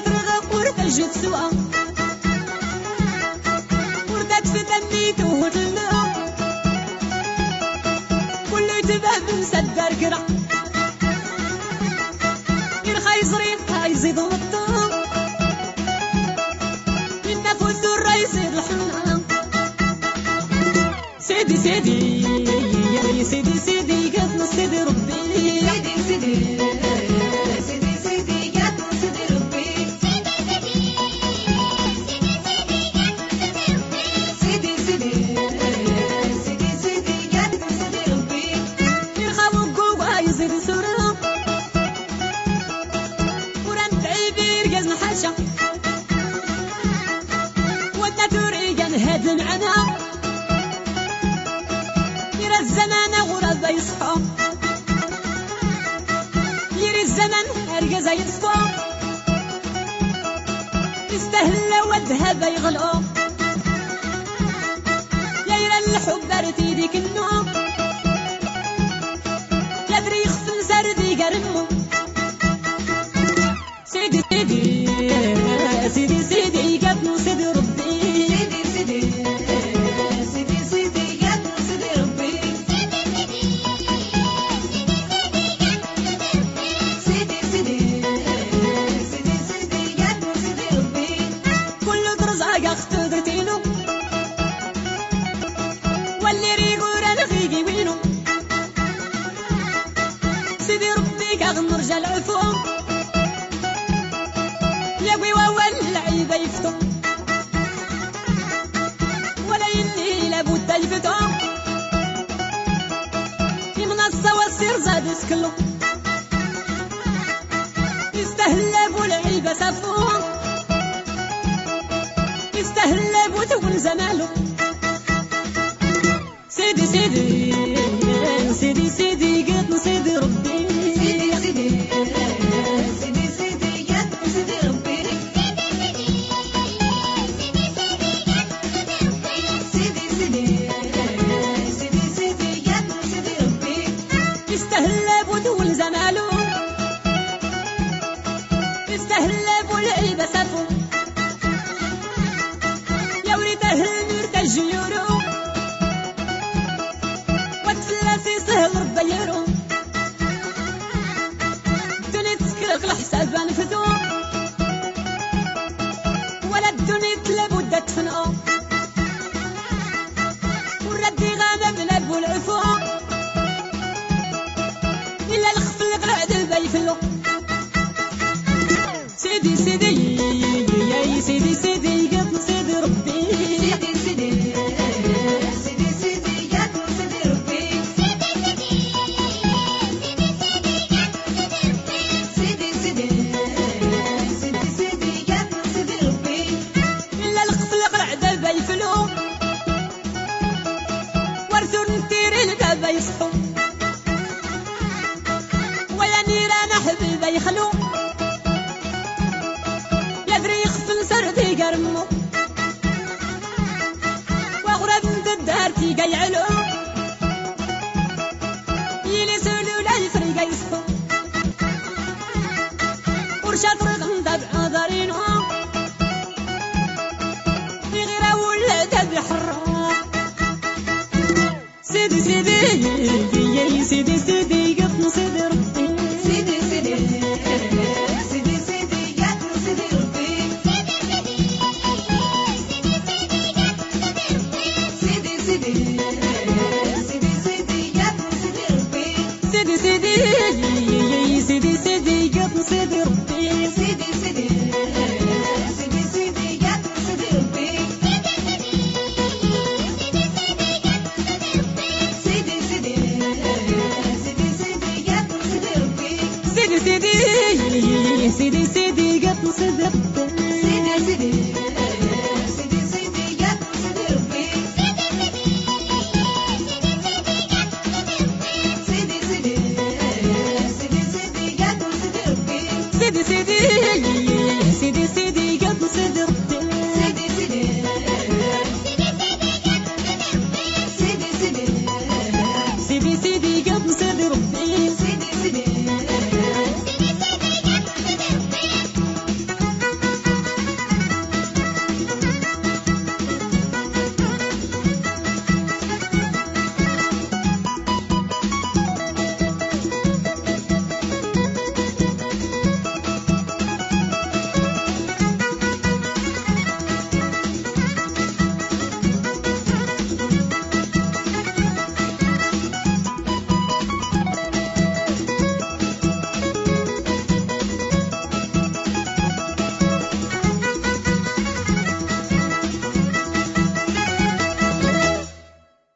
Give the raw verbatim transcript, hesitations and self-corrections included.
ترغب ورتجد سوا وردت في تنيته وتلنا كله يتبه بمسدر كرع يرخى يصريفها يزيد مطا ينفذ الرئيس الحنا سيدي سيدي يا سيدي سيدي قد سيدي ربي سيدي سيدي سيدي سيدي قد سيدي ربي سيدي سيدي سيدي سيدي قد سيدي ربي يرخى وقوقا يزيد سورة وران تعيبير قزن حاشا ودنا توريقان هاد معنا يرى الزمان غراب يصحى يرى الزمان هرقز يصفى يستهل والذهب يغلى يا يرى الحب رتي ديك النوم يدري يخفن سردي قرمو سيدي سيدي سيدي سيدي قد سيدي ربي سيدي سيدي سيدي سيدي قد سيدي ربي سيدي سيدي سيدي سيدي قد سيدي ربي كل درزاق اختدرتينو واللي ريقور الغيقي وينو سيدي ربي كاغن رجال عفو يقوي وول العيبة يفتو ولا يني لابد يفتو يمنصة والسير زاد يسكلو يستهل ابو العيبة سفو يستهل ابو تون زمالو سيدي سيدي سيدي سيدي قد سيدي ربي سيدي سيدي سيدي سيدي قد سيدي ربي سيدي سيدي سيدي سيدي قد سيدي ربي يستهل ابو تون زمالو يستهل ابو العيبة سفو يا وريته المرتج يورو